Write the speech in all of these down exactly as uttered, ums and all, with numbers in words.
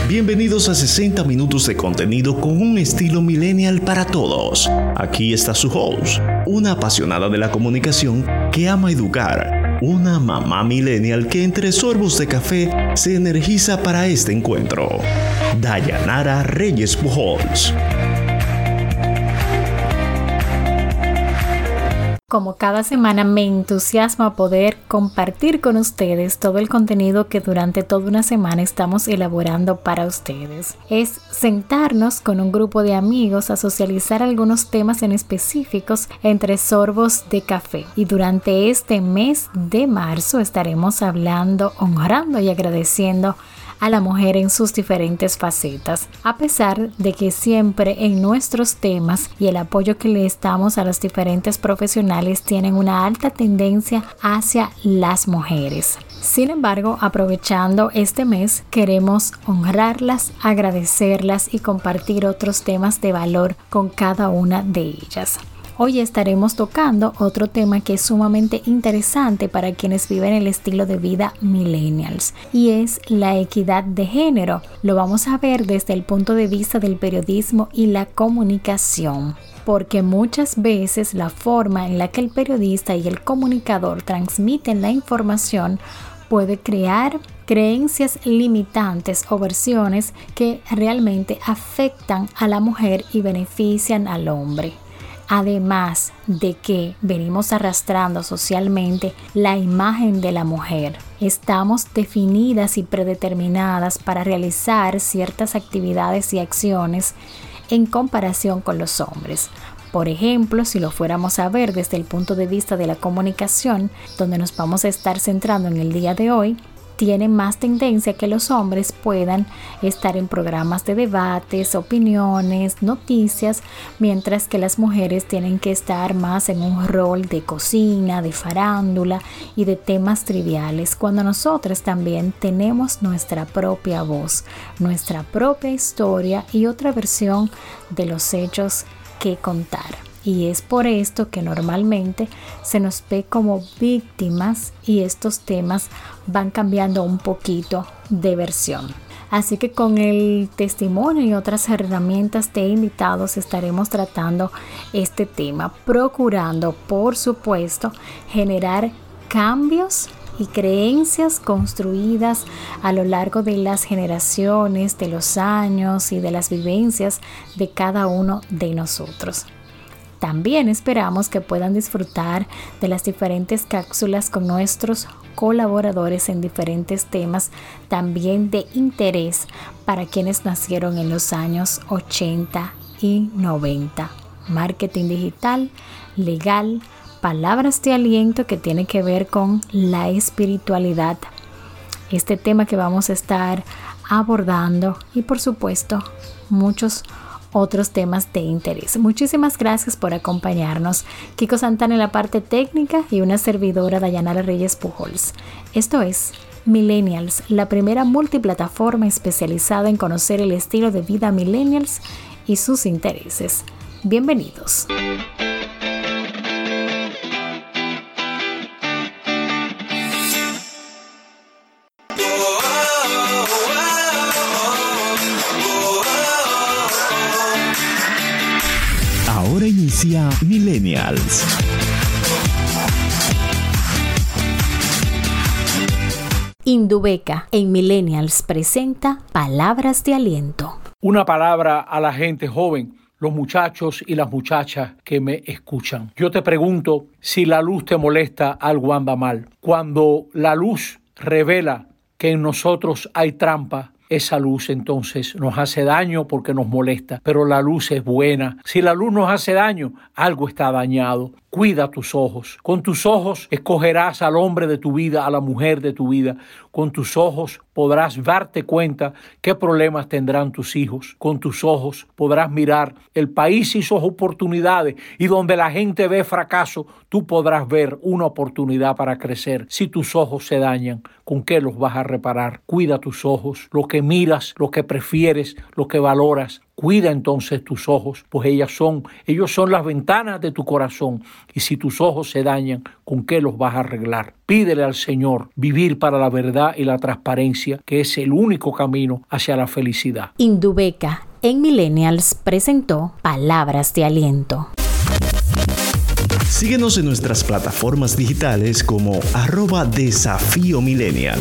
Bienvenidos a sesenta minutos de contenido con un estilo millennial para todos. Aquí está su host, una apasionada de la comunicación que ama educar, una mamá millennial que entre sorbos de café se energiza para este encuentro. Dayanara Reyes Pujols. Como cada semana me entusiasma poder compartir con ustedes todo el contenido que durante toda una semana estamos elaborando para ustedes. Es sentarnos con un grupo de amigos a socializar algunos temas en específicos entre sorbos de café. Y durante este mes de marzo estaremos hablando, honrando y agradeciendo a la mujer en sus diferentes facetas, a pesar de que siempre en nuestros temas y el apoyo que le damos a los diferentes profesionales tienen una alta tendencia hacia las mujeres. Sin embargo, aprovechando este mes, queremos honrarlas, agradecerlas y compartir otros temas de valor con cada una de ellas. Hoy estaremos tocando otro tema que es sumamente interesante para quienes viven el estilo de vida millennials y es la equidad de género. Lo vamos a ver desde el punto de vista del periodismo y la comunicación, porque muchas veces la forma en la que el periodista y el comunicador transmiten la información puede crear creencias limitantes o versiones que realmente afectan a la mujer y benefician al hombre. Además de que venimos arrastrando socialmente la imagen de la mujer. Estamos definidas y predeterminadas para realizar ciertas actividades y acciones en comparación con los hombres. Por ejemplo, si lo fuéramos a ver desde el punto de vista de la comunicación, donde nos vamos a estar centrando en el día de hoy, tiene más tendencia que los hombres puedan estar en programas de debates, opiniones, noticias, mientras que las mujeres tienen que estar más en un rol de cocina, de farándula y de temas triviales, cuando nosotras también tenemos nuestra propia voz, nuestra propia historia y otra versión de los hechos que contar. Y es por esto que normalmente se nos ve como víctimas y estos temas van cambiando un poquito de versión. Así que con el testimonio y otras herramientas de invitados estaremos tratando este tema, procurando, por supuesto, generar cambios y creencias construidas a lo largo de las generaciones, de los años y de las vivencias de cada uno de nosotros. También esperamos que puedan disfrutar de las diferentes cápsulas con nuestros colaboradores en diferentes temas también de interés para quienes nacieron en los años ochenta y noventa. Marketing digital, legal, palabras de aliento que tienen que ver con la espiritualidad. Este tema que vamos a estar abordando y por supuesto muchos otros temas de interés. Muchísimas gracias por acompañarnos. Kiko Santana en la parte técnica y una servidora Dayanara Reyes Pujols. Esto es Millennials, la primera multiplataforma especializada en conocer el estilo de vida millennials y sus intereses. Bienvenidos. Ahora inicia Millennials. Indubeca en Millennials presenta Palabras de Aliento. Una palabra a la gente joven, los muchachos y las muchachas que me escuchan. Yo te pregunto, si la luz te molesta, algo anda mal. Cuando la luz revela que en nosotros hay trampa, esa luz entonces nos hace daño porque nos molesta, pero la luz es buena. Si la luz nos hace daño, algo está dañado. Cuida tus ojos. Con tus ojos escogerás al hombre de tu vida, a la mujer de tu vida. Con tus ojos podrás darte cuenta qué problemas tendrán tus hijos. Con tus ojos podrás mirar el país y sus oportunidades. Y donde la gente ve fracaso, tú podrás ver una oportunidad para crecer. Si tus ojos se dañan, ¿con qué los vas a reparar? Cuida tus ojos. Lo que miras, lo que prefieres, lo que valoras. Cuida entonces tus ojos, pues ellas son, ellos son las ventanas de tu corazón. Y si tus ojos se dañan, ¿con qué los vas a arreglar? Pídele al Señor vivir para la verdad y la transparencia, que es el único camino hacia la felicidad. Indubeca en Millennials presentó Palabras de Aliento. Síguenos en nuestras plataformas digitales como arroba Desafío Millennial.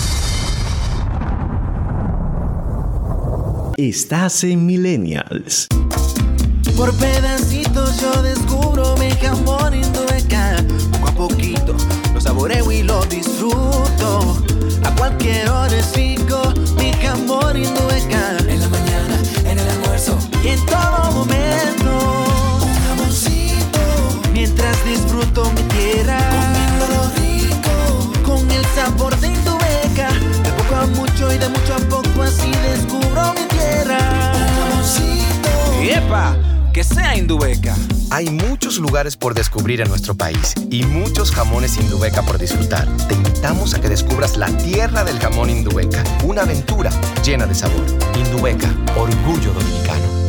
Estás en Millennials. Por pedacitos yo descubro mi jamón Indubeca. Poco a poquito lo saboreo y lo disfruto. A cualquier hora es rico mi jamón Indubeca. En la mañana, en el almuerzo y en todo momento. Un jamoncito mientras disfruto mi tierra. Comiendo lo rico con el sabor de Indubeca. De poco a mucho y de mucho a poco así descubro mi tierra. Un jamoncito. ¡Epa! Que sea Indubeca. Hay muchos lugares por descubrir en nuestro país y muchos jamones Indubeca por disfrutar. Te invitamos a que descubras la tierra del jamón Indubeca, una aventura llena de sabor. Indubeca, orgullo dominicano.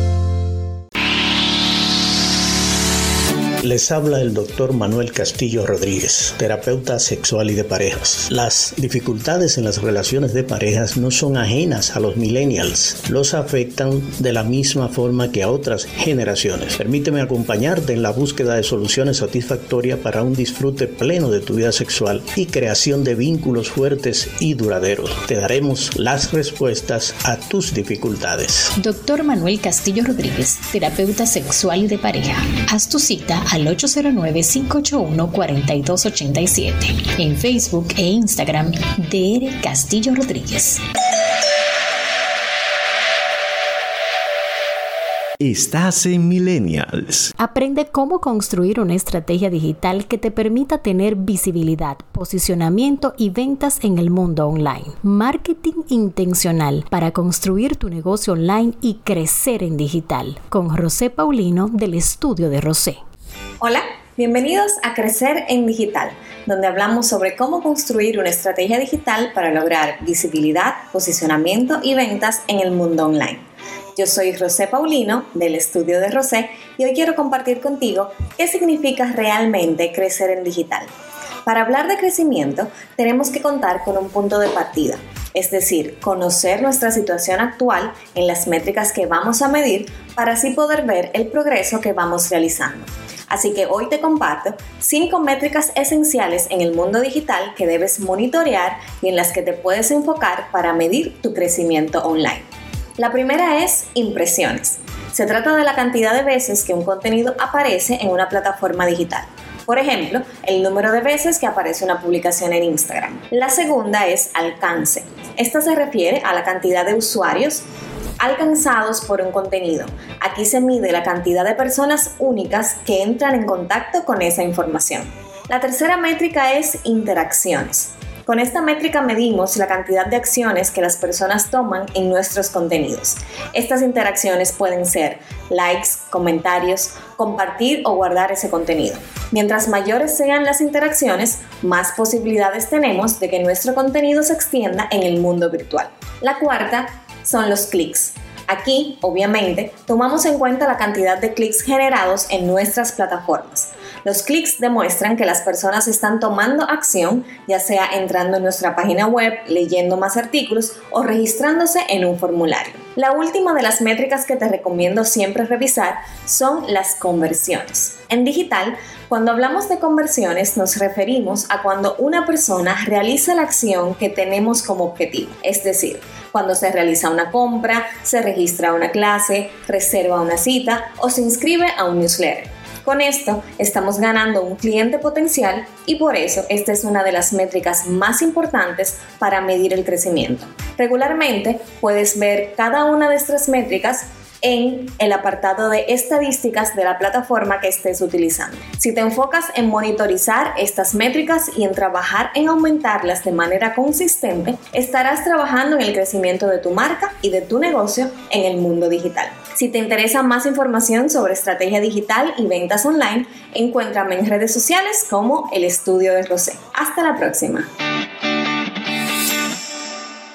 Les habla el doctor Manuel Castillo Rodríguez, terapeuta sexual y de parejas. Las dificultades en las relaciones de parejas no son ajenas a los millennials. Los afectan de la misma forma que a otras generaciones. Permíteme acompañarte en la búsqueda de soluciones satisfactorias para un disfrute pleno de tu vida sexual y creación de vínculos fuertes y duraderos. Te daremos las respuestas a tus dificultades. Doctor Manuel Castillo Rodríguez, terapeuta sexual y de pareja. Haz tu cita al ocho cero nueve, cinco ocho uno, cuatro dos ocho siete. En Facebook e Instagram, D R Castillo Rodríguez. Estás en Millennials. Aprende cómo construir una estrategia digital que te permita tener visibilidad, posicionamiento y ventas en el mundo online. Marketing intencional para construir tu negocio online y crecer en digital. Con Rosé Paulino del Estudio de Rosé. Hola, bienvenidos a Crecer en Digital, donde hablamos sobre cómo construir una estrategia digital para lograr visibilidad, posicionamiento y ventas en el mundo online. Yo soy Rosé Paulino del Estudio de Rosé y hoy quiero compartir contigo qué significa realmente crecer en digital. Para hablar de crecimiento, tenemos que contar con un punto de partida, es decir, conocer nuestra situación actual en las métricas que vamos a medir para así poder ver el progreso que vamos realizando. Así que hoy te comparto cinco métricas esenciales en el mundo digital que debes monitorear y en las que te puedes enfocar para medir tu crecimiento online. La primera es impresiones. Se trata de la cantidad de veces que un contenido aparece en una plataforma digital. Por ejemplo, el número de veces que aparece una publicación en Instagram. La segunda es alcance. Esta se refiere a la cantidad de usuarios alcanzados por un contenido. Aquí se mide la cantidad de personas únicas que entran en contacto con esa información. La tercera métrica es interacciones. Con esta métrica medimos la cantidad de acciones que las personas toman en nuestros contenidos. Estas interacciones pueden ser likes, comentarios, compartir o guardar ese contenido. Mientras mayores sean las interacciones, más posibilidades tenemos de que nuestro contenido se extienda en el mundo virtual. La cuarta son los clics. Aquí, obviamente, tomamos en cuenta la cantidad de clics generados en nuestras plataformas. Los clics demuestran que las personas están tomando acción, ya sea entrando en nuestra página web, leyendo más artículos o registrándose en un formulario. La última de las métricas que te recomiendo siempre revisar son las conversiones. En digital, cuando hablamos de conversiones nos referimos a cuando una persona realiza la acción que tenemos como objetivo, es decir, cuando se realiza una compra, se registra una clase, reserva una cita o se inscribe a un newsletter. Con esto estamos ganando un cliente potencial y por eso esta es una de las métricas más importantes para medir el crecimiento. Regularmente puedes ver cada una de estas métricas en el apartado de estadísticas de la plataforma que estés utilizando. Si te enfocas en monitorizar estas métricas y en trabajar en aumentarlas de manera consistente, estarás trabajando en el crecimiento de tu marca y de tu negocio en el mundo digital. Si te interesa más información sobre estrategia digital y ventas online, encuéntrame en redes sociales como El Estudio de Rosé. Hasta la próxima.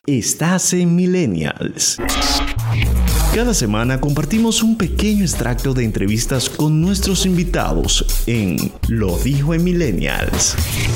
Estás en Millennials. Cada semana compartimos un pequeño extracto de entrevistas con nuestros invitados en Lo Dijo en Millennials.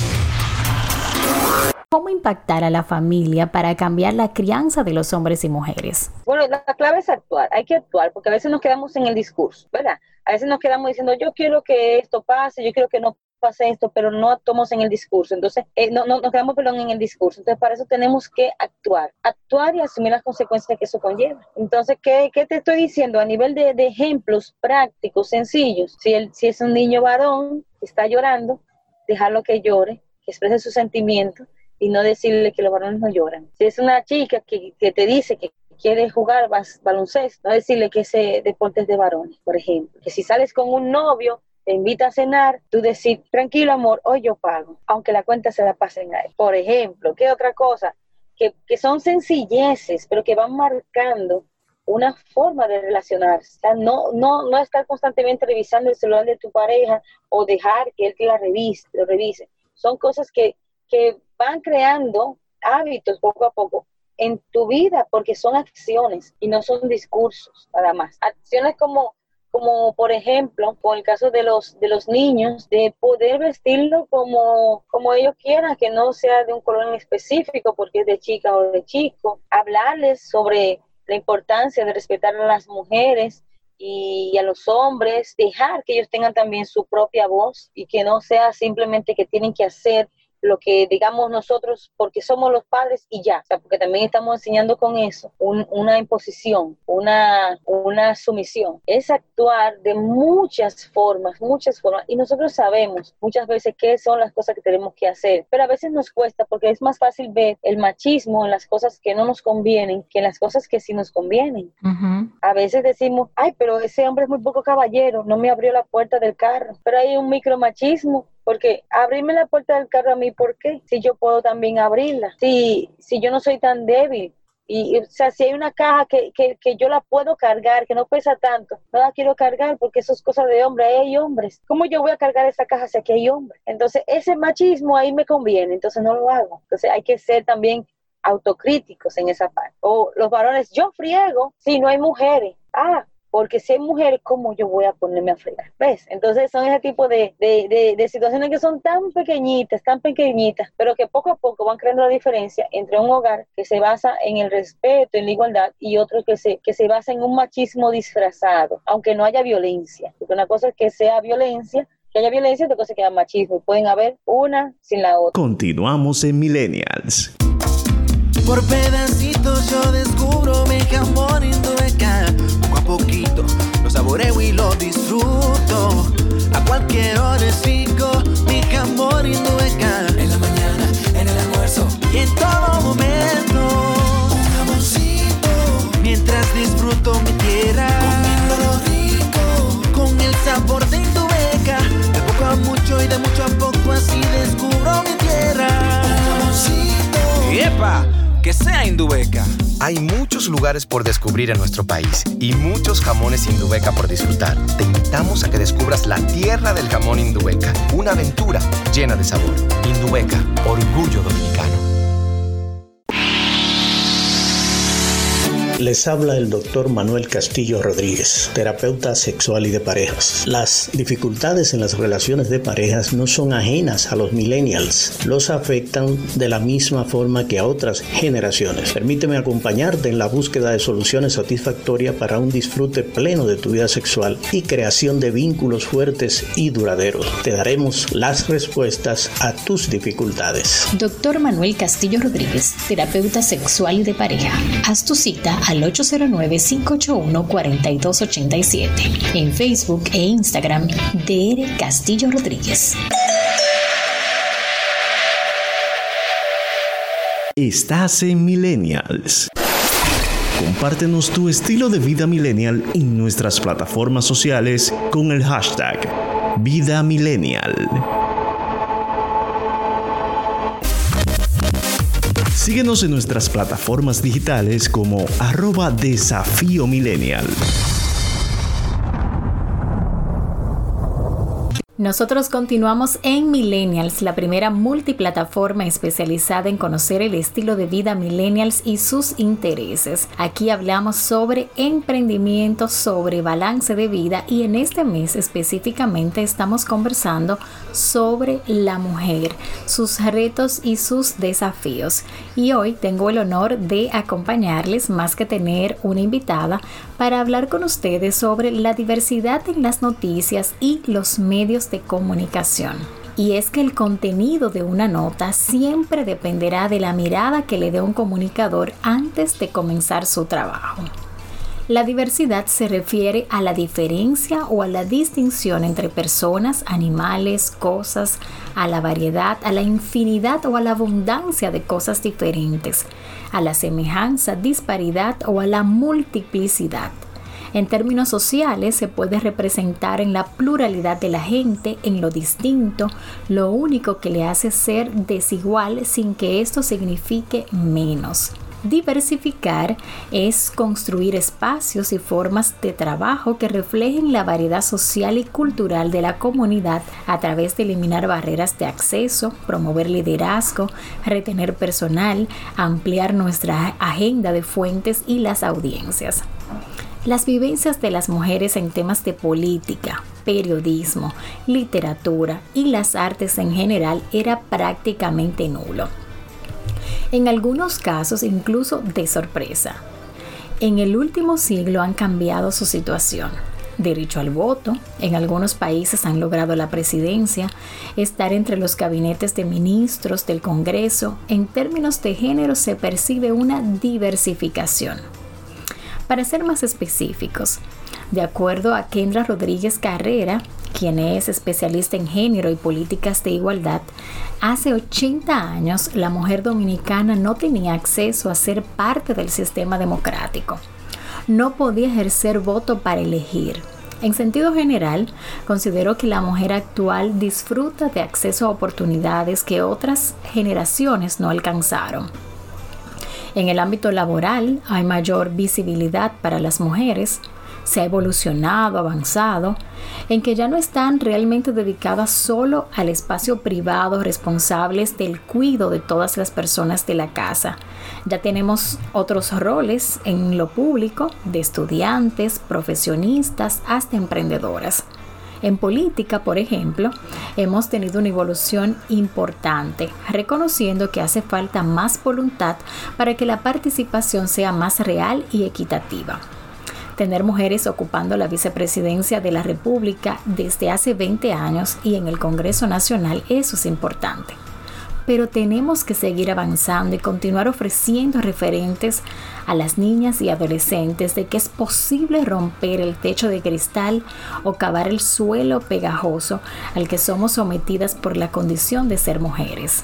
¿Cómo impactar a la familia para cambiar la crianza de los hombres y mujeres? Bueno, la clave es actuar, hay que actuar, porque a veces nos quedamos en el discurso, ¿verdad? A veces nos quedamos diciendo, yo quiero que esto pase, yo quiero que no pase esto, pero no actuamos en el discurso. Entonces, eh, no, no nos quedamos, perdón, en el discurso. Entonces, para eso tenemos que actuar, actuar y asumir las consecuencias que eso conlleva. Entonces, ¿qué, qué te estoy diciendo? A nivel de, de ejemplos prácticos, sencillos, si, el, si es un niño varón que está llorando, dejarlo que llore, que exprese sus sentimientos, y no decirle que los varones no lloran. Si es una chica que, que te dice que quiere jugar bas, baloncesto, no decirle que ese deporte es de varones, por ejemplo. Que si sales con un novio, te invita a cenar, tú decir, tranquilo amor, hoy yo pago, aunque la cuenta se la pasen a él. Por ejemplo, ¿qué otra cosa? Que, que son sencilleces, pero que van marcando una forma de relacionarse. O sea, no, no, no estar constantemente revisando el celular de tu pareja o dejar que él te la revise, lo revise. Son cosas que que van creando hábitos poco a poco en tu vida, porque son acciones y no son discursos nada más. Acciones como, como por ejemplo, con el caso de los, de los niños, de poder vestirlo como, como ellos quieran, que no sea de un color en específico porque es de chica o de chico. Hablarles sobre la importancia de respetar a las mujeres y a los hombres, dejar que ellos tengan también su propia voz y que no sea simplemente que tienen que hacer lo que digamos nosotros porque somos los padres y ya, o sea, porque también estamos enseñando con eso un, una imposición, una, una sumisión. Es actuar de muchas formas, muchas formas, y nosotros sabemos muchas veces qué son las cosas que tenemos que hacer, pero a veces nos cuesta porque es más fácil ver el machismo en las cosas que no nos convienen que en las cosas que sí nos convienen. Uh-huh. A veces decimos, ay, pero ese hombre es muy poco caballero, no me abrió la puerta del carro, pero hay un micromachismo. Porque abrirme la puerta del carro a mí, ¿por qué? Si yo puedo también abrirla, si, si yo no soy tan débil. Y, o sea, si hay una caja que, que, que yo la puedo cargar, que no pesa tanto, no la quiero cargar porque eso es cosa de hombre, hay hombres. ¿Cómo yo voy a cargar esa caja si aquí hay hombres? Entonces, ese machismo ahí me conviene, entonces no lo hago. Entonces, hay que ser también autocríticos en esa parte. O los varones, yo friego si no hay mujeres. Ah, porque si hay mujeres, ¿cómo yo voy a ponerme a fregar? ¿Ves? Entonces son ese tipo de, de, de, de situaciones que son tan pequeñitas, tan pequeñitas, pero que poco a poco van creando la diferencia entre un hogar que se basa en el respeto, en la igualdad, y otro que se, que se basa en un machismo disfrazado, aunque no haya violencia. Porque una cosa es que sea violencia, que haya violencia, otra cosa es que haya machismo. Pueden haber una sin la otra. Continuamos en Millennials. Por pedacitos yo descubro mi jamón Indubeca. Poco a poquito lo saboreo y lo disfruto. A cualquier hora es rico mi jamón Indubeca. En la mañana, en el almuerzo y en todo momento. Un jamoncito mientras disfruto mi tierra. Comiéndolo rico con el sabor de Indubeca. De poco a mucho y de mucho a poco así descubro mi tierra. Un jamoncito. ¡Epa! Que sea Indubeca. Hay muchos lugares por descubrir en nuestro país y muchos jamones Indubeca por disfrutar. Te invitamos a que descubras la tierra del jamón Indubeca, una aventura llena de sabor. Indubeca, orgullo dominicano. Les habla el doctor Manuel Castillo Rodríguez, terapeuta sexual y de parejas. Las dificultades en las relaciones de parejas no son ajenas a los millennials. Los afectan de la misma forma que a otras generaciones. Permíteme acompañarte en la búsqueda de soluciones satisfactorias para un disfrute pleno de tu vida sexual y creación de vínculos fuertes y duraderos. Te daremos las respuestas a tus dificultades. Doctor Manuel Castillo Rodríguez, terapeuta sexual y de pareja. Haz tu cita al ocho cero nueve, cinco ocho uno, cuatro dos ocho siete. En Facebook e Instagram, D R Castillo Rodríguez. Estás en Millennials. Compártenos tu estilo de vida millennial en nuestras plataformas sociales con el hashtag Vida Millennial. Síguenos en nuestras plataformas digitales como arroba Desafío Millennial. Nosotros continuamos en Millennials, la primera multiplataforma especializada en conocer el estilo de vida millennials y sus intereses. Aquí hablamos sobre emprendimiento, sobre balance de vida y en este mes específicamente estamos conversando sobre la mujer, sus retos y sus desafíos. Y hoy tengo el honor de acompañarles, más que tener una invitada, para hablar con ustedes sobre la diversidad en las noticias y los medios de comunicación. Y es que el contenido de una nota siempre dependerá de la mirada que le dé un comunicador antes de comenzar su trabajo. La diversidad se refiere a la diferencia o a la distinción entre personas, animales, cosas, a la variedad, a la infinidad o a la abundancia de cosas diferentes, a la semejanza, disparidad o a la multiplicidad. En términos sociales, se puede representar en la pluralidad de la gente, en lo distinto, lo único que le hace ser desigual sin que esto signifique menos. Diversificar es construir espacios y formas de trabajo que reflejen la variedad social y cultural de la comunidad a través de eliminar barreras de acceso, promover liderazgo, retener personal, ampliar nuestra agenda de fuentes y las audiencias. Las vivencias de las mujeres en temas de política, periodismo, literatura y las artes en general era prácticamente nulo. En algunos casos incluso de sorpresa. En el último siglo han cambiado su situación. Derecho al voto, en algunos países han logrado la presidencia, estar entre los gabinetes de ministros del Congreso. En términos de género se percibe una diversificación. Para ser más específicos, de acuerdo a Kendra Rodríguez Carrera, quien es especialista en género y políticas de igualdad, hace ochenta años la mujer dominicana no tenía acceso a ser parte del sistema democrático. No podía ejercer voto para elegir. En sentido general, considero que la mujer actual disfruta de acceso a oportunidades que otras generaciones no alcanzaron. En el ámbito laboral hay mayor visibilidad para las mujeres, se ha evolucionado, avanzado, en que ya no están realmente dedicadas solo al espacio privado, responsables del cuidado de todas las personas de la casa. Ya tenemos otros roles en lo público, de estudiantes, profesionistas, hasta emprendedoras. En política, por ejemplo, hemos tenido una evolución importante, reconociendo que hace falta más voluntad para que la participación sea más real y equitativa. Tener mujeres ocupando la vicepresidencia de la República desde hace veinte años y en el Congreso Nacional, eso es importante. Pero tenemos que seguir avanzando y continuar ofreciendo referentes a las niñas y adolescentes de que es posible romper el techo de cristal o cavar el suelo pegajoso al que somos sometidas por la condición de ser mujeres.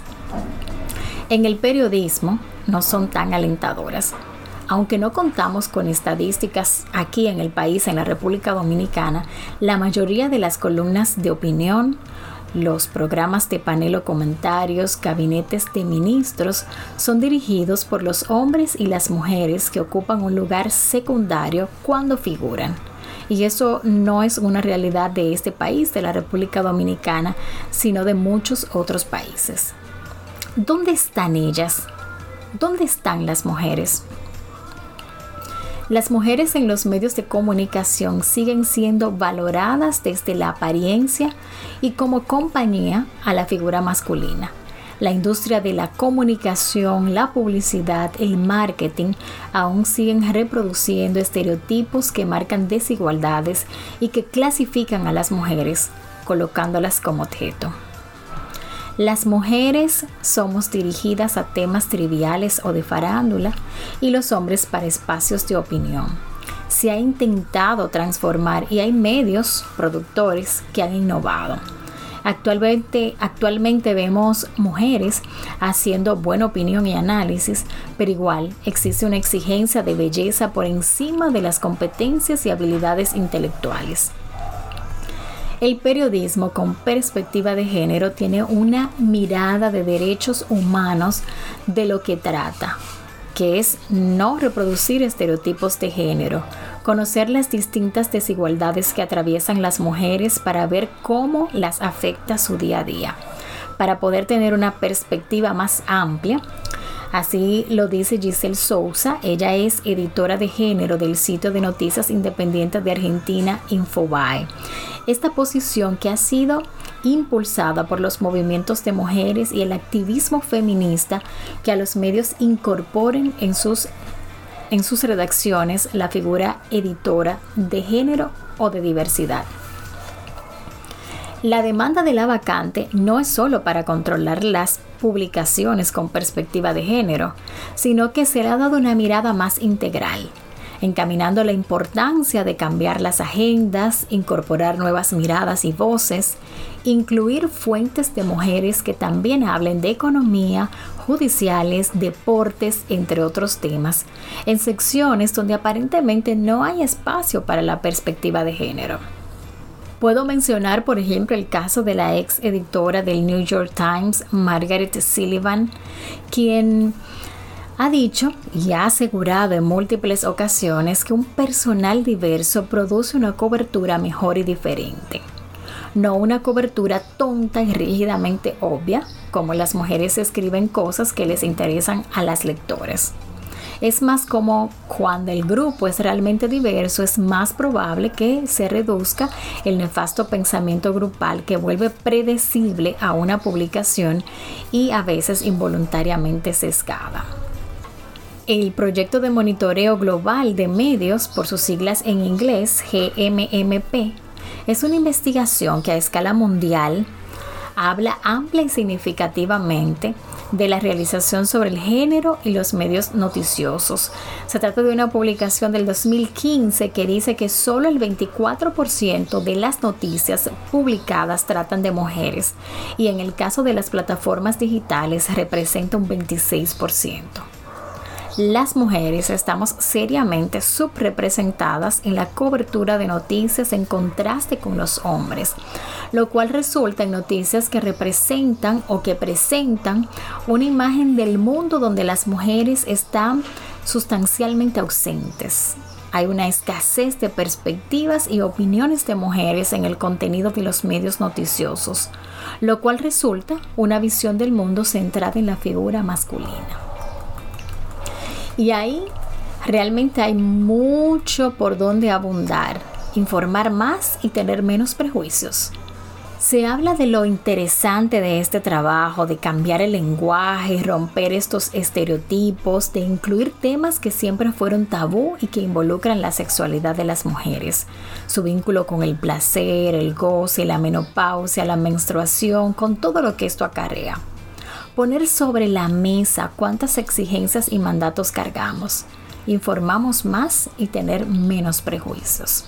En el periodismo no son tan alentadoras. Aunque no contamos con estadísticas aquí en el país, en la República Dominicana, la mayoría de las columnas de opinión, los programas de panel o comentarios, gabinetes de ministros son dirigidos por los hombres y las mujeres que ocupan un lugar secundario cuando figuran. Y eso no es una realidad de este país, de la República Dominicana, sino de muchos otros países. ¿Dónde están ellas? ¿Dónde están las mujeres? Las mujeres en los medios de comunicación siguen siendo valoradas desde la apariencia y como compañía a la figura masculina. La industria de la comunicación, la publicidad, el marketing aún siguen reproduciendo estereotipos que marcan desigualdades y que clasifican a las mujeres, colocándolas como objeto. Las mujeres somos dirigidas a temas triviales o de farándula y los hombres para espacios de opinión. Se ha intentado transformar y hay medios, productores que han innovado. Actualmente, actualmente vemos mujeres haciendo buena opinión y análisis, pero igual existe una exigencia de belleza por encima de las competencias y habilidades intelectuales. El periodismo con perspectiva de género tiene una mirada de derechos humanos de lo que trata, que es no reproducir estereotipos de género, conocer las distintas desigualdades que atraviesan las mujeres para ver cómo las afecta su día a día, para poder tener una perspectiva más amplia. Así lo dice Giselle Souza. Ella es editora de género del sitio de noticias independientes de Argentina, Infobae. Esta posición, que ha sido impulsada por los movimientos de mujeres y el activismo feminista, que a los medios incorporen en sus, en sus redacciones la figura editora de género o de diversidad. La demanda de la vacante no es solo para controlar las publicaciones con perspectiva de género, sino que se le ha dado una mirada más integral, encaminando la importancia de cambiar las agendas, incorporar nuevas miradas y voces, incluir fuentes de mujeres que también hablen de economía, judiciales, deportes, entre otros temas, en secciones donde aparentemente no hay espacio para la perspectiva de género. Puedo mencionar, por ejemplo, el caso de la ex editora del New York Times, Margaret Sullivan, quien ha dicho y ha asegurado en múltiples ocasiones que un personal diverso produce una cobertura mejor y diferente. No una cobertura tonta y rígidamente obvia, como las mujeres escriben cosas que les interesan a las lectoras. Es más como cuando el grupo es realmente diverso, es más probable que se reduzca el nefasto pensamiento grupal que vuelve predecible a una publicación y a veces involuntariamente sesgada. El proyecto de monitoreo global de medios, por sus siglas en inglés G M M P, es una investigación que a escala mundial habla amplia y significativamente de la realización sobre el género y los medios noticiosos. Se trata de una publicación del dos mil quince que dice que solo el veinticuatro por ciento de las noticias publicadas tratan de mujeres y en el caso de las plataformas digitales representa un veintiséis por ciento. Las mujeres estamos seriamente subrepresentadas en la cobertura de noticias en contraste con los hombres, lo cual resulta en noticias que representan o que presentan una imagen del mundo donde las mujeres están sustancialmente ausentes. Hay una escasez de perspectivas y opiniones de mujeres en el contenido de los medios noticiosos, lo cual resulta una visión del mundo centrada en la figura masculina. Y ahí realmente hay mucho por donde abundar, informar más y tener menos prejuicios. Se habla de lo interesante de este trabajo, de cambiar el lenguaje, romper estos estereotipos, de incluir temas que siempre fueron tabú y que involucran la sexualidad de las mujeres, su vínculo con el placer, el goce, la menopausia, la menstruación, con todo lo que esto acarrea. Poner sobre la mesa cuántas exigencias y mandatos cargamos. Informamos más y tener menos prejuicios.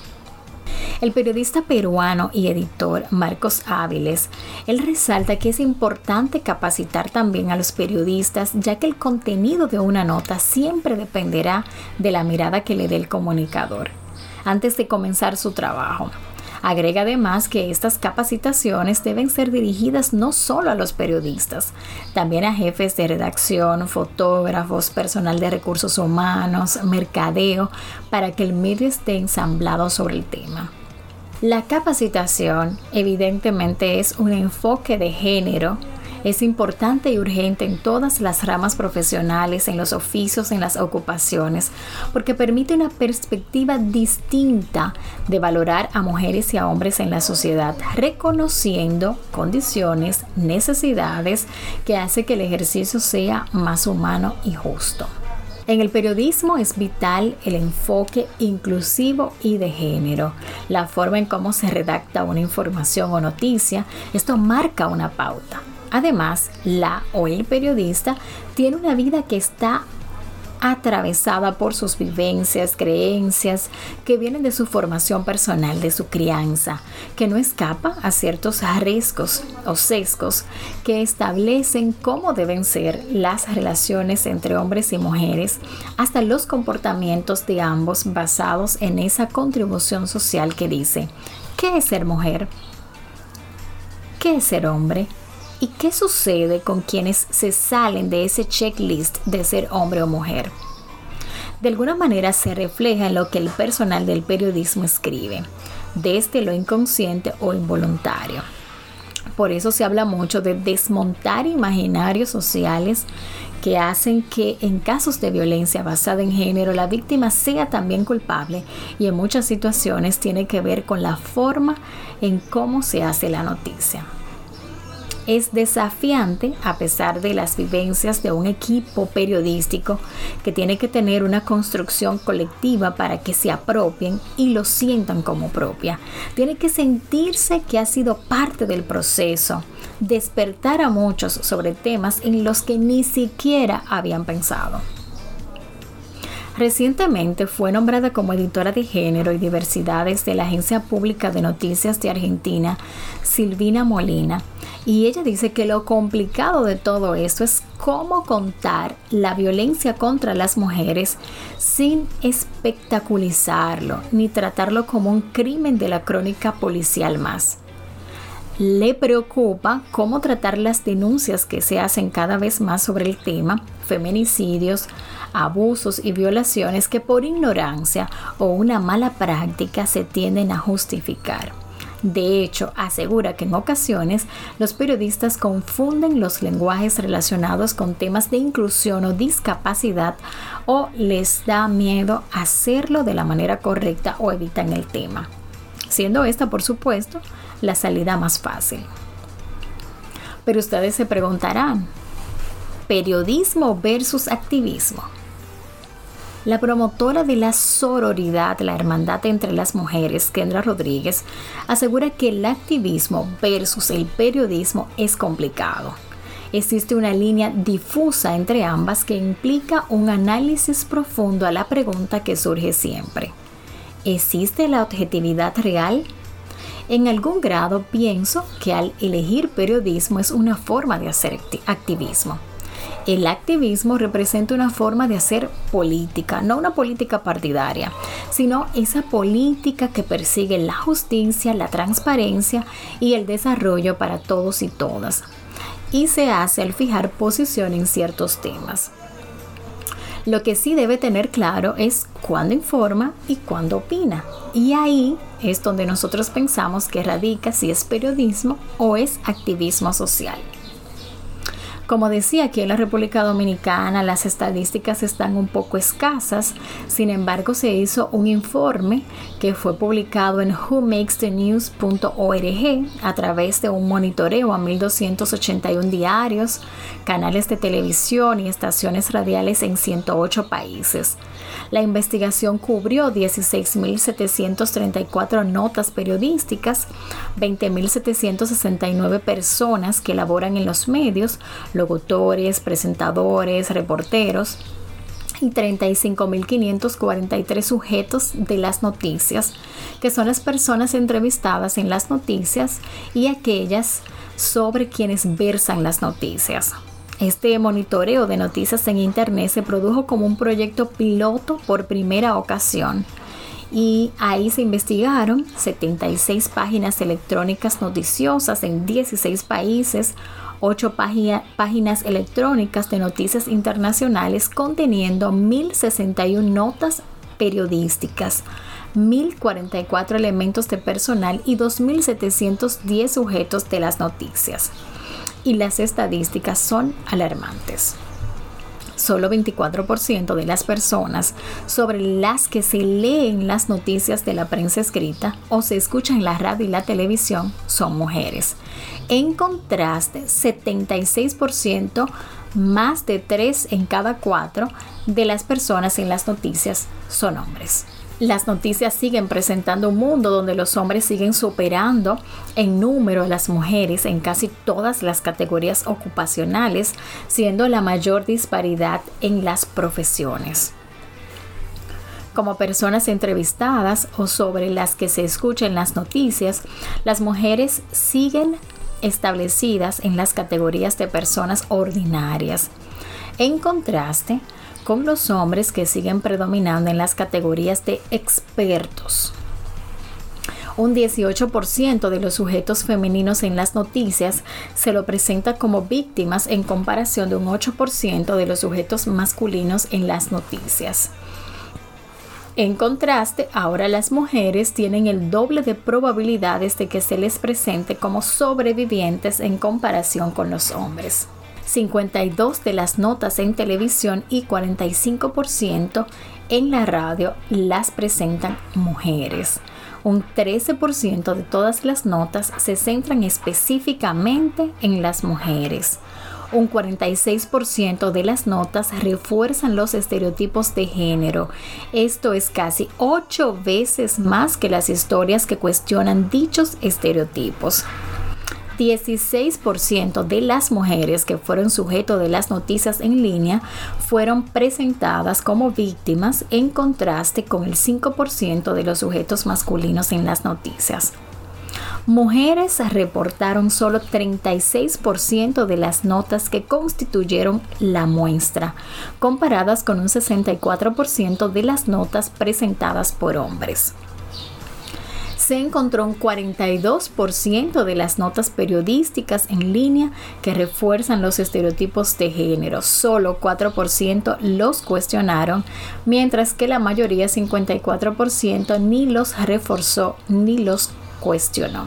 El periodista peruano y editor Marcos Áviles, él resalta que es importante capacitar también a los periodistas, ya que el contenido de una nota siempre dependerá de la mirada que le dé el comunicador antes de comenzar su trabajo. Agrega además que estas capacitaciones deben ser dirigidas no solo a los periodistas, también a jefes de redacción, fotógrafos, personal de recursos humanos, mercadeo, para que el medio esté ensamblado sobre el tema. La capacitación evidentemente es un enfoque de género. Es importante y urgente en todas las ramas profesionales, en los oficios, en las ocupaciones, porque permite una perspectiva distinta de valorar a mujeres y a hombres en la sociedad, reconociendo condiciones, necesidades que hace que el ejercicio sea más humano y justo. En el periodismo es vital el enfoque inclusivo y de género, la forma en cómo se redacta una información o noticia. Esto marca una pauta. Además, la o el periodista tiene una vida que está atravesada por sus vivencias, creencias que vienen de su formación personal, de su crianza, que no escapa a ciertos riesgos o sesgos que establecen cómo deben ser las relaciones entre hombres y mujeres, hasta los comportamientos de ambos basados en esa contribución social que dice: ¿qué es ser mujer? ¿Qué es ser hombre? ¿Y qué sucede con quienes se salen de ese checklist de ser hombre o mujer? de alguna manera se refleja en lo que el personal del periodismo escribe, desde lo inconsciente o involuntario. Por eso se habla mucho de desmontar imaginarios sociales que hacen que en casos de violencia basada en género la víctima sea también culpable, y en muchas situaciones tiene que ver con la forma en cómo se hace la noticia. Es desafiante, a pesar de las vivencias de un equipo periodístico que tiene que tener una construcción colectiva para que se apropien y lo sientan como propia. Tiene que sentirse que ha sido parte del proceso, despertar a muchos sobre temas en los que ni siquiera habían pensado. Recientemente fue nombrada como editora de género y diversidades de la Agencia Pública de Noticias de Argentina, Silvina Molina, y ella dice que lo complicado de todo esto es cómo contar la violencia contra las mujeres sin espectacularizarlo ni tratarlo como un crimen de la crónica policial más. Le preocupa cómo tratar las denuncias que se hacen cada vez más sobre el tema, feminicidios, abusos y violaciones que por ignorancia o una mala práctica se tienden a justificar. De hecho, asegura que en ocasiones los periodistas confunden los lenguajes relacionados con temas de inclusión o discapacidad, o les da miedo hacerlo de la manera correcta o evitan el tema, siendo esta, por supuesto, la salida más fácil. Pero ustedes se preguntarán, ¿periodismo versus activismo? La promotora de la sororidad, la hermandad entre las mujeres, Kendra Rodríguez, asegura que el activismo versus el periodismo es complicado. Existe una línea difusa entre ambas que implica un análisis profundo a la pregunta que surge siempre: ¿existe la objetividad real? En algún grado pienso que al elegir periodismo es una forma de hacer activismo. El activismo representa una forma de hacer política, no una política partidaria, sino esa política que persigue la justicia, la transparencia y el desarrollo para todos y todas, y se hace al fijar posición en ciertos temas. Lo que sí debe tener claro es cuándo informa y cuándo opina, y ahí es donde nosotros pensamos que radica si es periodismo o es activismo social. Como decía, aquí en la República Dominicana las estadísticas están un poco escasas. Sin embargo, se hizo un informe que fue publicado en who makes the news punto org a través de un monitoreo a mil doscientos ochenta y uno diarios, canales de televisión y estaciones radiales en ciento ocho países. La investigación cubrió dieciséis mil setecientas treinta y cuatro notas periodísticas, veinte mil setecientas sesenta y nueve personas que laboran en los medios, locutores, presentadores, reporteros, y treinta y cinco mil quinientos cuarenta y tres sujetos de las noticias, que son las personas entrevistadas en las noticias y aquellas sobre quienes versan las noticias. Este monitoreo de noticias en Internet se produjo como un proyecto piloto por primera ocasión, y ahí se investigaron setenta y seis páginas electrónicas noticiosas en dieciséis países, ocho página, páginas electrónicas de noticias internacionales conteniendo mil sesenta y una notas periodísticas, mil cuarenta y cuatro elementos de personal y dos mil setecientos diez sujetos de las noticias. Y las estadísticas son alarmantes. Solo veinticuatro por ciento de las personas sobre las que se leen las noticias de la prensa escrita o se escuchan en la radio y la televisión son mujeres. En contraste, setenta y seis por ciento, más de tres en cada cuatro de las personas en las noticias son hombres. Las noticias siguen presentando un mundo donde los hombres siguen superando en número a las mujeres en casi todas las categorías ocupacionales, siendo la mayor disparidad en las profesiones. Como personas entrevistadas o sobre las que se escuchan las noticias, las mujeres siguen establecidas en las categorías de personas ordinarias. En contraste, con los hombres que siguen predominando en las categorías de expertos. Un dieciocho por ciento de los sujetos femeninos en las noticias se lo presenta como víctimas en comparación de un ocho por ciento de los sujetos masculinos en las noticias. En contraste, ahora las mujeres tienen el doble de probabilidades de que se les presente como sobrevivientes en comparación con los hombres. cincuenta y dos de las notas en televisión y cuarenta y cinco por ciento en la radio las presentan mujeres. Un trece por ciento de todas las notas se centran específicamente en las mujeres. Un cuarenta y seis por ciento de las notas refuerzan los estereotipos de género. Esto es casi ocho veces más que las historias que cuestionan dichos estereotipos. dieciséis por ciento de las mujeres que fueron sujeto de las noticias en línea fueron presentadas como víctimas, en contraste con el cinco por ciento de los sujetos masculinos en las noticias. Mujeres reportaron solo treinta y seis por ciento de las notas que constituyeron la muestra, comparadas con un sesenta y cuatro por ciento de las notas presentadas por hombres. Se encontró un cuarenta y dos por ciento de las notas periodísticas en línea que refuerzan los estereotipos de género. Solo cuatro por ciento los cuestionaron, mientras que la mayoría, cincuenta y cuatro por ciento, ni los reforzó ni los cuestionó.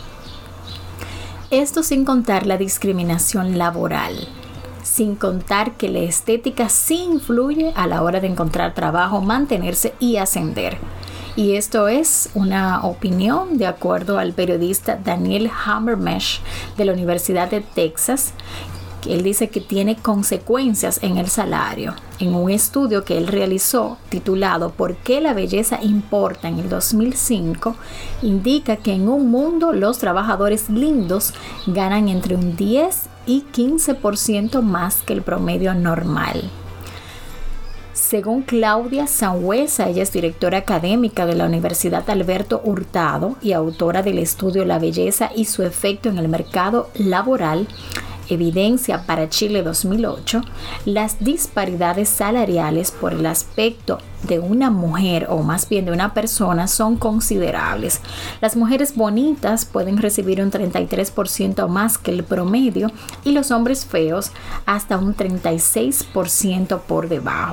Esto sin contar la discriminación laboral. Sin contar que la estética sí influye a la hora de encontrar trabajo, mantenerse y ascender. Y esto es una opinión de acuerdo al periodista Daniel Hammermesh de la Universidad de Texas. Él dice que tiene consecuencias en el salario. En un estudio que él realizó titulado ¿Por qué la belleza importa? En el dos mil cinco, indica que en un mundo los trabajadores lindos ganan entre un diez y quince por ciento más que el promedio normal. Según Claudia Sangüesa, ella es directora académica de la Universidad Alberto Hurtado y autora del estudio La belleza y su efecto en el mercado laboral, Evidencia para Chile dos mil ocho, las disparidades salariales por el aspecto de una mujer o más bien de una persona son considerables. Las mujeres bonitas pueden recibir un treinta y tres por ciento más que el promedio y los hombres feos hasta un treinta y seis por ciento por debajo.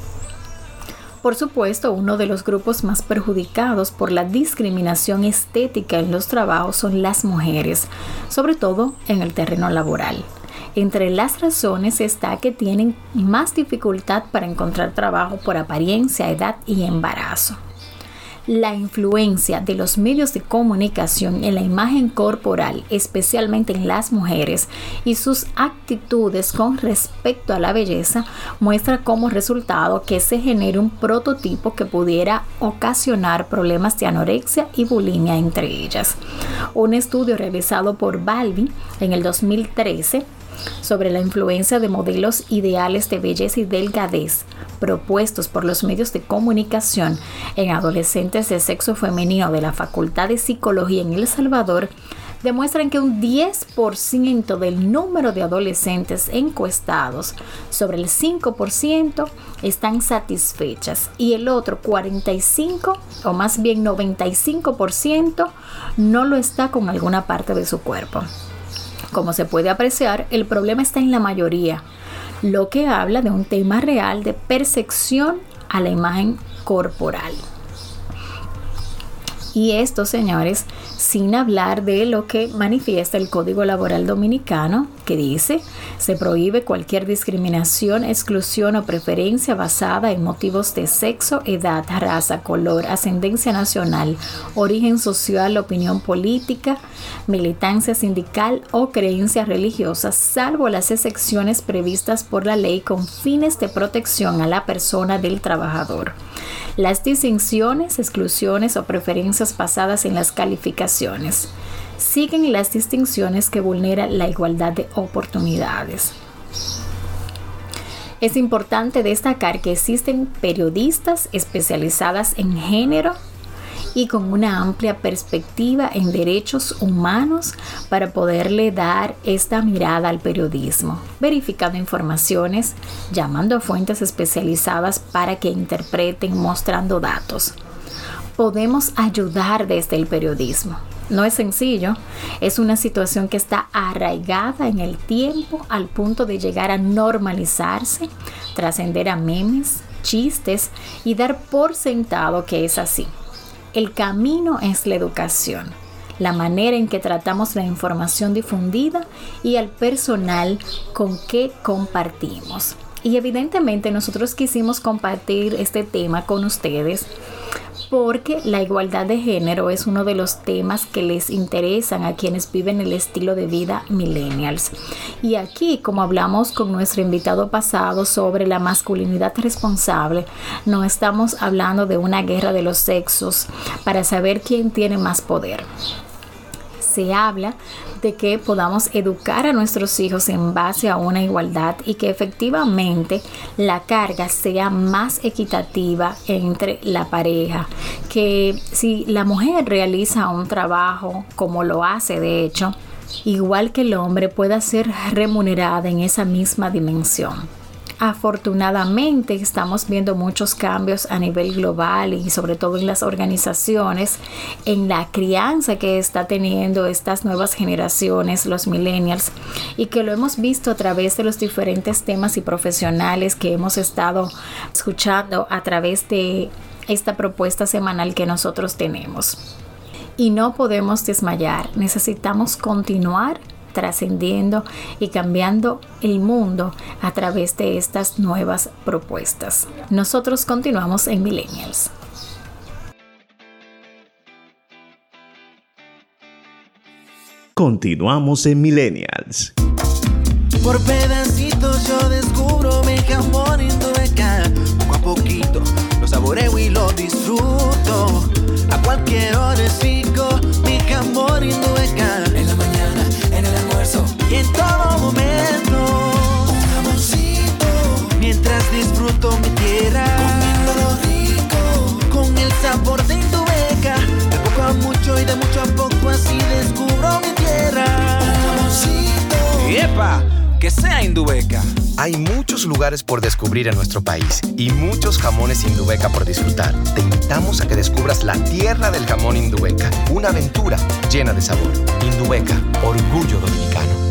Por supuesto, uno de los grupos más perjudicados por la discriminación estética en los trabajos son las mujeres, sobre todo en el terreno laboral. Entre las razones está que tienen más dificultad para encontrar trabajo por apariencia, edad y embarazo. La influencia de los medios de comunicación en la imagen corporal, especialmente en las mujeres, y sus actitudes con respecto a la belleza, muestra como resultado que se genere un prototipo que pudiera ocasionar problemas de anorexia y bulimia entre ellas. Un estudio realizado por Balbi en el dos mil trece sobre la influencia de modelos ideales de belleza y delgadez propuestos por los medios de comunicación en adolescentes de sexo femenino de la Facultad de Psicología en El Salvador demuestran que un diez por ciento del número de adolescentes encuestados, sobre el cinco por ciento, están satisfechas y el otro cuarenta y cinco por ciento o más bien noventa y cinco por ciento no lo está con alguna parte de su cuerpo. Como se puede apreciar, el problema está en la mayoría, lo que habla de un tema real de percepción a la imagen corporal. Y esto, señores, sin hablar de lo que manifiesta el Código Laboral Dominicano, que dice: se prohíbe cualquier discriminación, exclusión o preferencia basada en motivos de sexo, edad, raza, color, ascendencia nacional, origen social, opinión política, militancia sindical o creencia religiosa, salvo las excepciones previstas por la ley con fines de protección a la persona del trabajador. Las distinciones, exclusiones o preferencias basadas en las calificaciones siguen las distinciones que vulneran la igualdad de oportunidades. Es importante destacar que existen periodistas especializadas en género y con una amplia perspectiva en derechos humanos para poderle dar esta mirada al periodismo, verificando informaciones, llamando a fuentes especializadas para que interpreten, mostrando datos. Podemos ayudar desde el periodismo. No es sencillo, es una situación que está arraigada en el tiempo al punto de llegar a normalizarse, trascender a memes, chistes y dar por sentado que es así. El camino es la educación, la manera en que tratamos la información difundida y al personal con que compartimos. Y evidentemente nosotros quisimos compartir este tema con ustedes porque la igualdad de género es uno de los temas que les interesan a quienes viven el estilo de vida millennials. Y aquí, como hablamos con nuestro invitado pasado sobre la masculinidad responsable, no estamos hablando de una guerra de los sexos para saber quién tiene más poder. Se habla de que podamos educar a nuestros hijos en base a una igualdad y que efectivamente la carga sea más equitativa entre la pareja, que si la mujer realiza un trabajo como lo hace de hecho, igual que el hombre, pueda ser remunerada en esa misma dimensión. Afortunadamente estamos viendo muchos cambios a nivel global y sobre todo en las organizaciones, en la crianza que está teniendo estas nuevas generaciones, los millennials, y que lo hemos visto a través de los diferentes temas y profesionales que hemos estado escuchando a través de esta propuesta semanal que nosotros tenemos. Y no podemos desmayar, necesitamos continuar trascendiendo y cambiando el mundo a través de estas nuevas propuestas. Nosotros continuamos en Millennials. Continuamos en Millennials. Por pedacitos yo descubro mi jamón Indubeca. Poco a poquito lo saboreo y lo disfruto. A cualquier hora sigo mi jamón Indubeca. En la mañana, en el almuerzo y en todo momento. Un jamoncito mientras disfruto mi tierra. Comiendo lo rico con el sabor de Indubeca. De poco a mucho y de mucho a poco así descubro mi tierra. Un jamoncito. ¡Epa! Que sea Indubeca. Hay muchos lugares por descubrir en nuestro país y muchos jamones Indubeca por disfrutar. Te invitamos a que descubras la tierra del jamón Indubeca, una aventura llena de sabor. Indubeca, orgullo dominicano.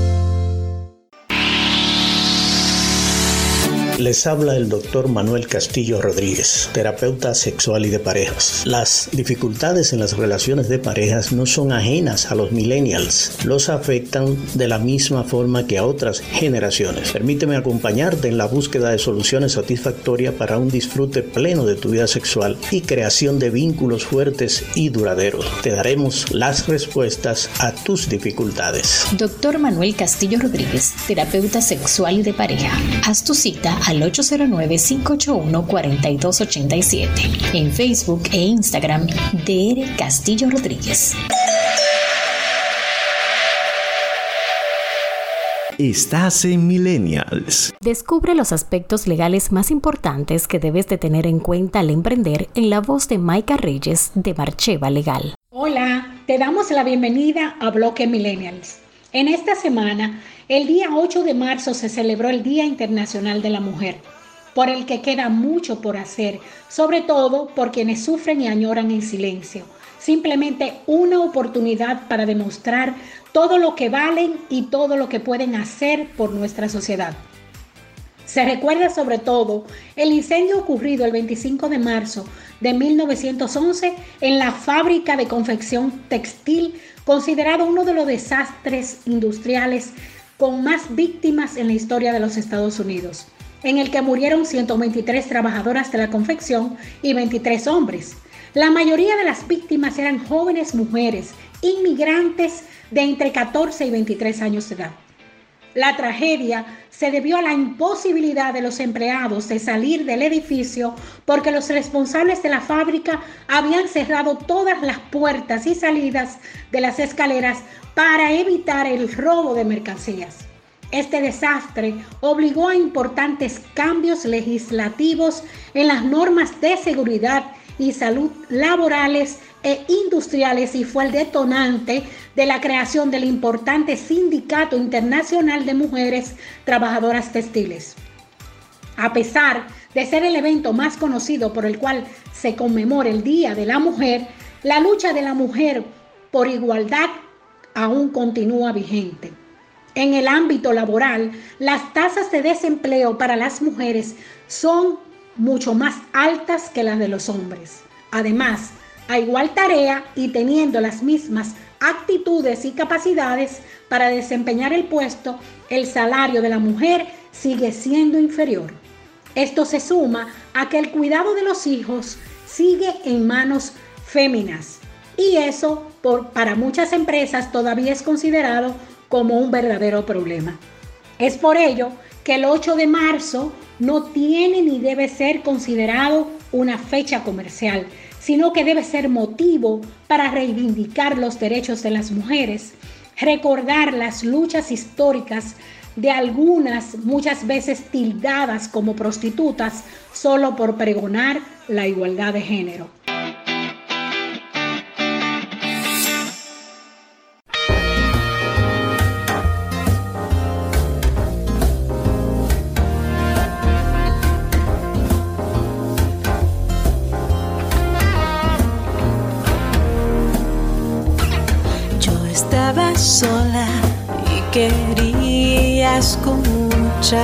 Les habla el doctor Manuel Castillo Rodríguez, terapeuta sexual y de parejas. Las dificultades en las relaciones de parejas no son ajenas a los millennials. Los afectan de la misma forma que a otras generaciones. Permíteme acompañarte en la búsqueda de soluciones satisfactorias para un disfrute pleno de tu vida sexual y creación de vínculos fuertes y duraderos. Te daremos las respuestas a tus dificultades. Doctor Manuel Castillo Rodríguez, terapeuta sexual y de pareja. Haz tu cita al ocho cero nueve, cinco ocho uno, cuatro dos ocho siete. En Facebook e Instagram, D R Castillo Rodríguez. Estás en Millennials. Descubre los aspectos legales más importantes que debes de tener en cuenta al emprender en la voz de Maika Reyes de Marcheva Legal. Hola, te damos la bienvenida a Bloque Millennials. En esta semana, el día ocho de marzo se celebró el Día Internacional de la Mujer, por el que queda mucho por hacer, sobre todo por quienes sufren y añoran en silencio. Simplemente una oportunidad para demostrar todo lo que valen y todo lo que pueden hacer por nuestra sociedad. Se recuerda sobre todo el incendio ocurrido el veinticinco de marzo de mil novecientos once en la fábrica de confección textil, considerado uno de los desastres industriales con más víctimas en la historia de los Estados Unidos, en el que murieron ciento veintitrés trabajadoras de la confección y veintitrés hombres. La mayoría de las víctimas eran jóvenes mujeres, inmigrantes de entre catorce y veintitrés años de edad. La tragedia se debió a la imposibilidad de los empleados de salir del edificio porque los responsables de la fábrica habían cerrado todas las puertas y salidas de las escaleras para evitar el robo de mercancías. Este desastre obligó a importantes cambios legislativos en las normas de seguridad y salud laborales e industriales y fue el detonante de la creación del importante Sindicato Internacional de Mujeres Trabajadoras Textiles. A pesar de ser el evento más conocido por el cual se conmemora el Día de la Mujer, la lucha de la mujer por igualdad aún continúa vigente. En el ámbito laboral, las tasas de desempleo para las mujeres son mucho más altas que las de los hombres. Además, a igual tarea y teniendo las mismas actitudes y capacidades para desempeñar el puesto, el salario de la mujer sigue siendo inferior. Esto se suma a que el cuidado de los hijos sigue en manos féminas y eso por, para muchas empresas todavía es considerado como un verdadero problema. Es por ello que el ocho de marzo no tiene ni debe ser considerado una fecha comercial, sino que debe ser motivo para reivindicar los derechos de las mujeres, recordar las luchas históricas de algunas, muchas veces tildadas como prostitutas, solo por pregonar la igualdad de género. Estaba sola y quería escuchar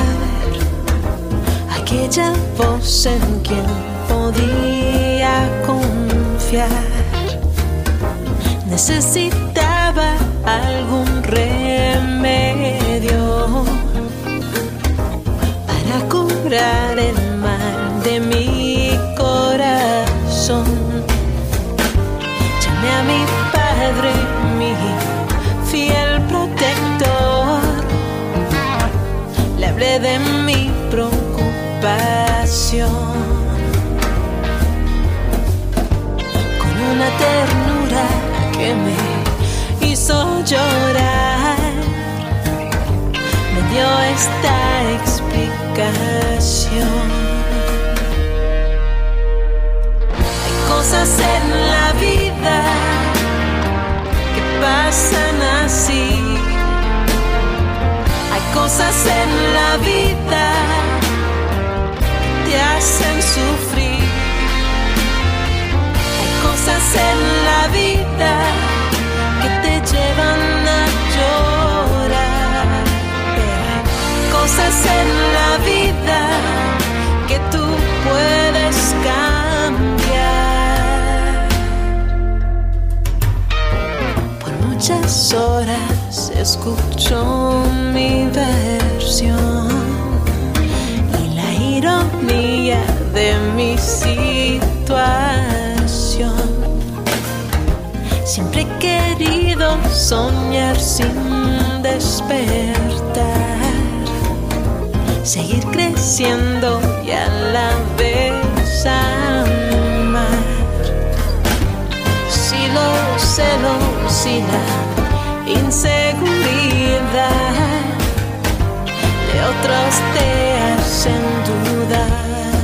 aquella voz en quien podía confiar. Necesitaba algún remedio para curar el mal de mi corazón. Llamé a mi padre, mi fiel protector, le hablé de mi preocupación con una ternura que me hizo llorar. Me dio esta explicación: hay cosas en la vida pasan así. Hay cosas en la vida que te hacen sufrir. Hay cosas en la vida que te llevan a llorar. Hay cosas en la vida que tú puedes cambiar. Muchas horas escucho mi versión y la ironía de mi situación. Siempre he querido soñar sin despertar, seguir creciendo y a la vez amar. Si los celos y la inseguridad de otros te hacen dudar,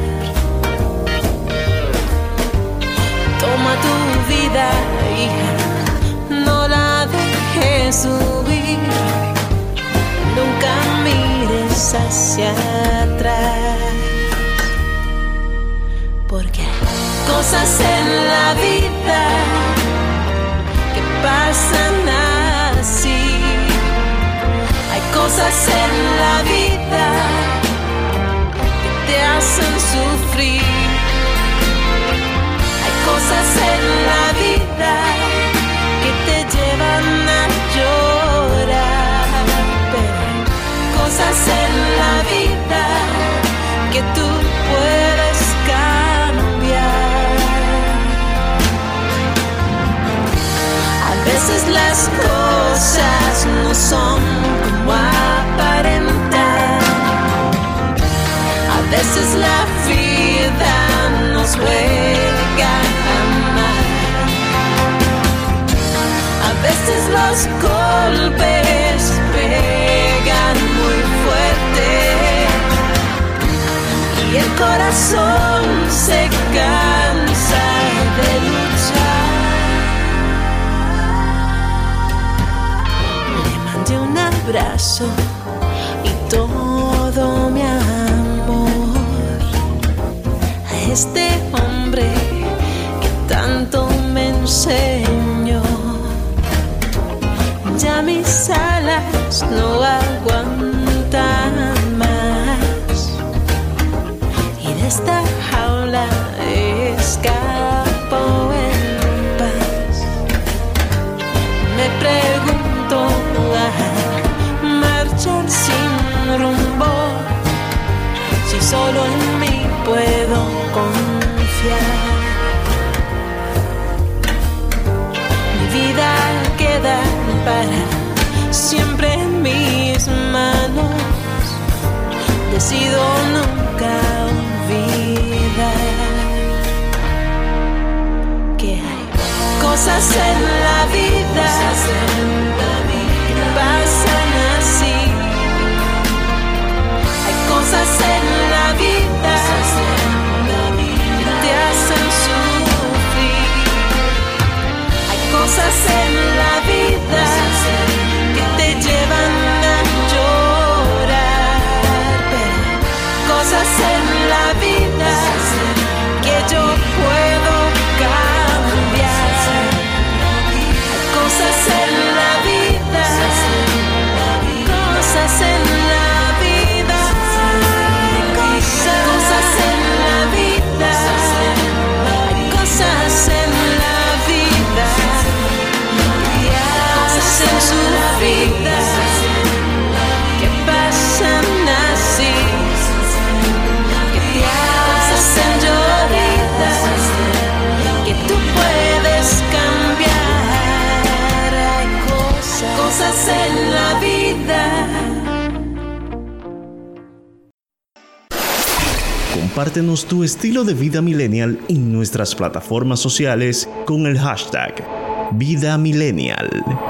toma tu vida, hija, no la dejes huir, nunca mires hacia atrás, porque hay cosas en la vida que pasan así. Hay cosas en la vida que te hacen sufrir. Hay cosas en la vida que te llevan a llorar. Pero hay cosas en la vida que tú puedes cambiar. A veces las cosas no son como aparentan. A veces la vida nos juega a mal. A veces los golpes pegan muy fuerte y el corazón se cansa de luchar. Un abrazo y todo mi amor a este hombre que tanto me enseñó. Ya mis alas no aguantan más y siempre en mis manos. Decido nunca olvidar que hay cosas en la vida que pasan así. Hay cosas en la vida que te hacen sufrir. Hay cosas en la vida que te llevan a llorar, pero cosas en la vida que yo puedo cambiar. Hay cosas en la vida, cosas en la vida, cosas, cosas en la vida, hay cosas en la vida que hacen sufrir, que pasan así, que te hacen llorar, que tú puedes cambiar. Hay cosas, cosas en la vida. Compártenos tu estilo de vida millennial en nuestras plataformas sociales con el hashtag Vida Millennial.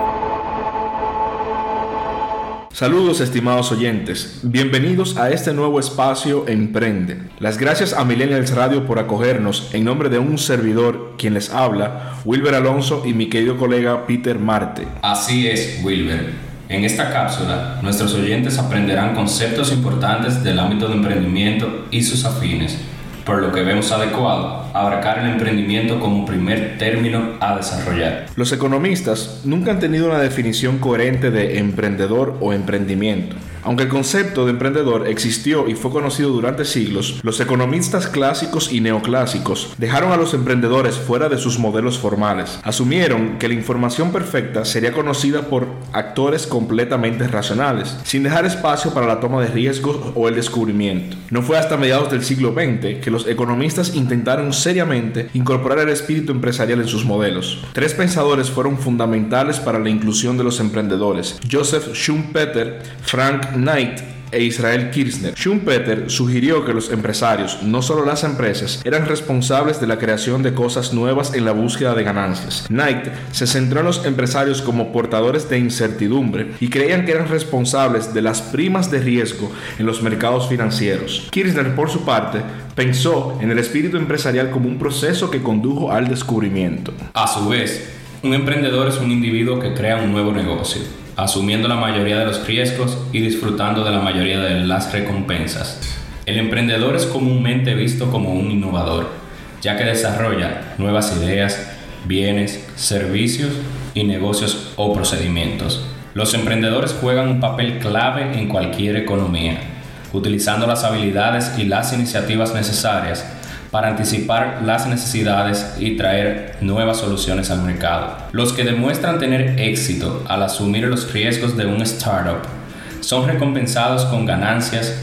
Saludos estimados oyentes, bienvenidos a este nuevo espacio Emprende. Las gracias a Millennials Radio por acogernos en nombre de un servidor, quien les habla, Wilber Alonso, y mi querido colega Peter Marte. Así es, Wilber. En esta cápsula, nuestros oyentes aprenderán conceptos importantes del ámbito de emprendimiento y sus afines, por lo que vemos adecuado abarcar el emprendimiento como primer término a desarrollar. Los economistas nunca han tenido una definición coherente de emprendedor o emprendimiento. Aunque el concepto de emprendedor existió y fue conocido durante siglos, los economistas clásicos y neoclásicos dejaron a los emprendedores fuera de sus modelos formales. Asumieron que la información perfecta sería conocida por actores completamente racionales, sin dejar espacio para la toma de riesgos o el descubrimiento. No fue hasta mediados del siglo veinte que los economistas intentaron seriamente incorporar el espíritu empresarial en sus modelos. Tres pensadores fueron fundamentales para la inclusión de los emprendedores: Joseph Schumpeter, Frank Knight e Israel Kirzner. Schumpeter sugirió que los empresarios, no solo las empresas, eran responsables de la creación de cosas nuevas en la búsqueda de ganancias. Knight se centró en los empresarios como portadores de incertidumbre y creían que eran responsables de las primas de riesgo en los mercados financieros. Kirzner, por su parte, pensó en el espíritu empresarial como un proceso que condujo al descubrimiento. A su vez, un emprendedor es un individuo que crea un nuevo negocio, asumiendo la mayoría de los riesgos y disfrutando de la mayoría de las recompensas. El emprendedor es comúnmente visto como un innovador, ya que desarrolla nuevas ideas, bienes, servicios y negocios o procedimientos. Los emprendedores juegan un papel clave en cualquier economía, utilizando las habilidades y las iniciativas necesarias para anticipar las necesidades y traer nuevas soluciones al mercado. Los que demuestran tener éxito al asumir los riesgos de un startup son recompensados con ganancias,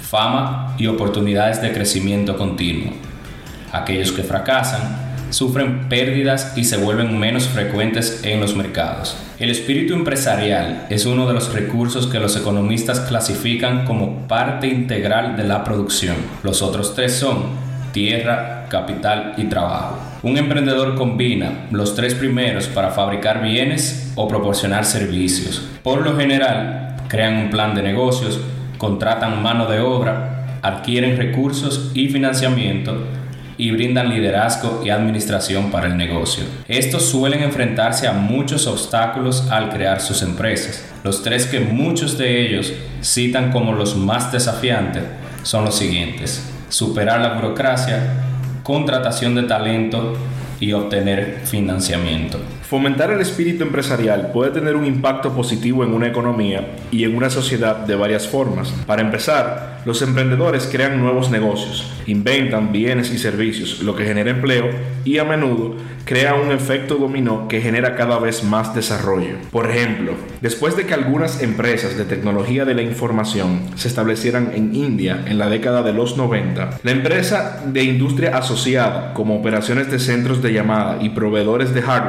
fama y oportunidades de crecimiento continuo. Aquellos que fracasan sufren pérdidas y se vuelven menos frecuentes en los mercados. El espíritu empresarial es uno de los recursos que los economistas clasifican como parte integral de la producción. Los otros tres son tierra, capital y trabajo. Un emprendedor combina los tres primeros para fabricar bienes o proporcionar servicios. Por lo general, crean un plan de negocios, contratan mano de obra, adquieren recursos y financiamiento y brindan liderazgo y administración para el negocio. Estos suelen enfrentarse a muchos obstáculos al crear sus empresas. Los tres que muchos de ellos citan como los más desafiantes son los siguientes: superar la burocracia, contratación de talento y obtener financiamiento. Fomentar el espíritu empresarial puede tener un impacto positivo en una economía y en una sociedad de varias formas. Para empezar, los emprendedores crean nuevos negocios, inventan bienes y servicios, lo que genera empleo y a menudo crea un efecto dominó que genera cada vez más desarrollo. Por ejemplo, después de que algunas empresas de tecnología de la información se establecieran en India en la década de los noventa, la empresa de industria asociada, como operaciones de centros de llamada y proveedores de hardware,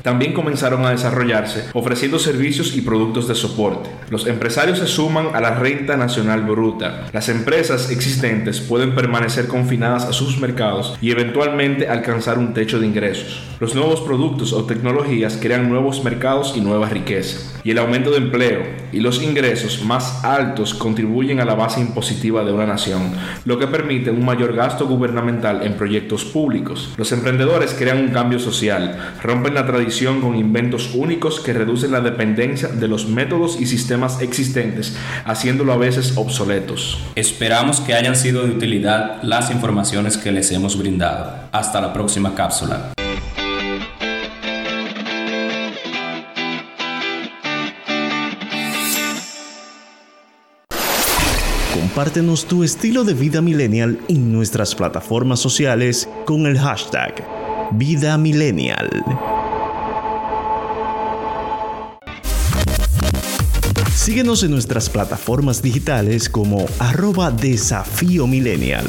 también comenzaron a desarrollarse, ofreciendo servicios y productos de soporte. Los empresarios se suman a la renta nacional bruta. Las empresas existentes pueden permanecer confinadas a sus mercados y eventualmente alcanzar un techo de ingresos. Los nuevos productos o tecnologías crean nuevos mercados y nueva riqueza. Y el aumento de empleo y los ingresos más altos contribuyen a la base impositiva de una nación, lo que permite un mayor gasto gubernamental en proyectos públicos. Los emprendedores crean un cambio social, rompen la tradición con inventos únicos que reducen la dependencia de los métodos y sistemas existentes, haciéndolo a veces obsoletos. Esperamos que hayan sido de utilidad las informaciones que les hemos brindado. Hasta la próxima cápsula. Compártenos tu estilo de vida millennial en nuestras plataformas sociales con el hashtag Vida Millennial. Síguenos en nuestras plataformas digitales como arroba Desafío Millennial.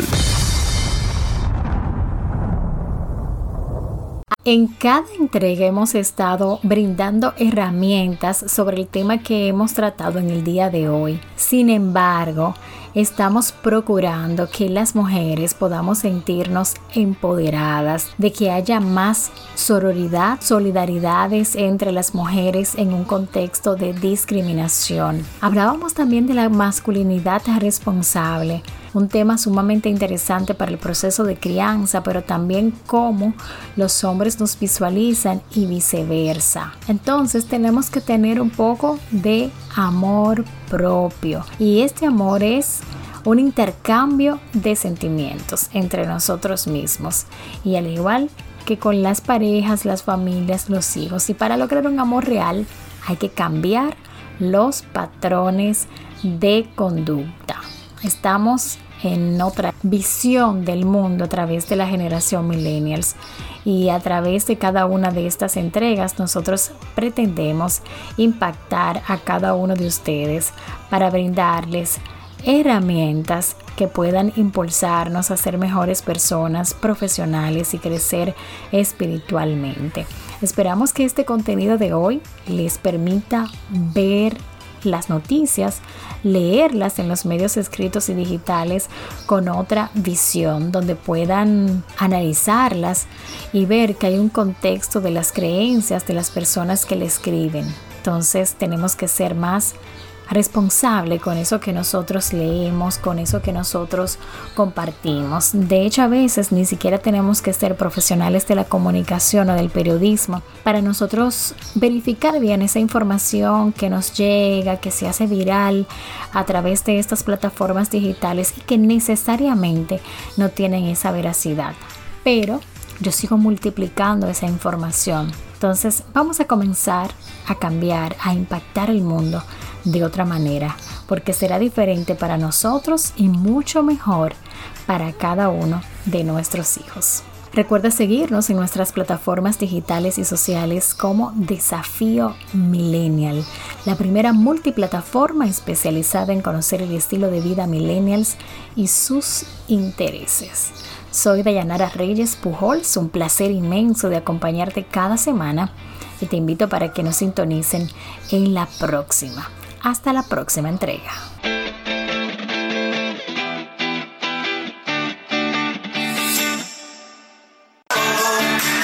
En cada entrega hemos estado brindando herramientas sobre el tema que hemos tratado en el día de hoy. Sin embargo, estamos procurando que las mujeres podamos sentirnos empoderadas, de que haya más sororidad, solidaridades entre las mujeres en un contexto de discriminación. Hablábamos también de la masculinidad responsable, un tema sumamente interesante para el proceso de crianza, pero también cómo los hombres nos visualizan y viceversa. Entonces tenemos que tener un poco de amor propio, y este amor es un intercambio de sentimientos entre nosotros mismos, y al igual que con las parejas, las familias, los hijos. Y para lograr un amor real hay que cambiar los patrones de conducta. Estamos en otra visión del mundo a través de la generación millennials, y a través de cada una de estas entregas nosotros pretendemos impactar a cada uno de ustedes para brindarles herramientas que puedan impulsarnos a ser mejores personas, profesionales y crecer espiritualmente. Esperamos que este contenido de hoy les permita ver las noticias, leerlas en los medios escritos y digitales con otra visión, donde puedan analizarlas y ver que hay un contexto de las creencias de las personas que le escriben. Entonces tenemos que ser más responsable con eso que nosotros leemos, con eso que nosotros compartimos. De hecho, a veces ni siquiera tenemos que ser profesionales de la comunicación o del periodismo para nosotros verificar bien esa información que nos llega, que se hace viral a través de estas plataformas digitales y que necesariamente no tienen esa veracidad. Pero yo sigo multiplicando esa información. Entonces vamos a comenzar a cambiar, a impactar el mundo de otra manera, porque será diferente para nosotros y mucho mejor para cada uno de nuestros hijos. Recuerda seguirnos en nuestras plataformas digitales y sociales como Desafío Millennial, la primera multiplataforma especializada en conocer el estilo de vida millennials y sus intereses. Soy Dayanara Reyes Pujols, un placer inmenso de acompañarte cada semana, y te invito para que nos sintonicen en la próxima. Hasta la próxima entrega.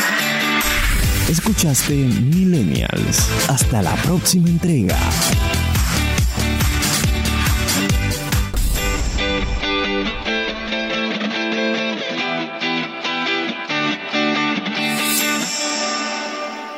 Escuchaste Millennials. Hasta la próxima entrega.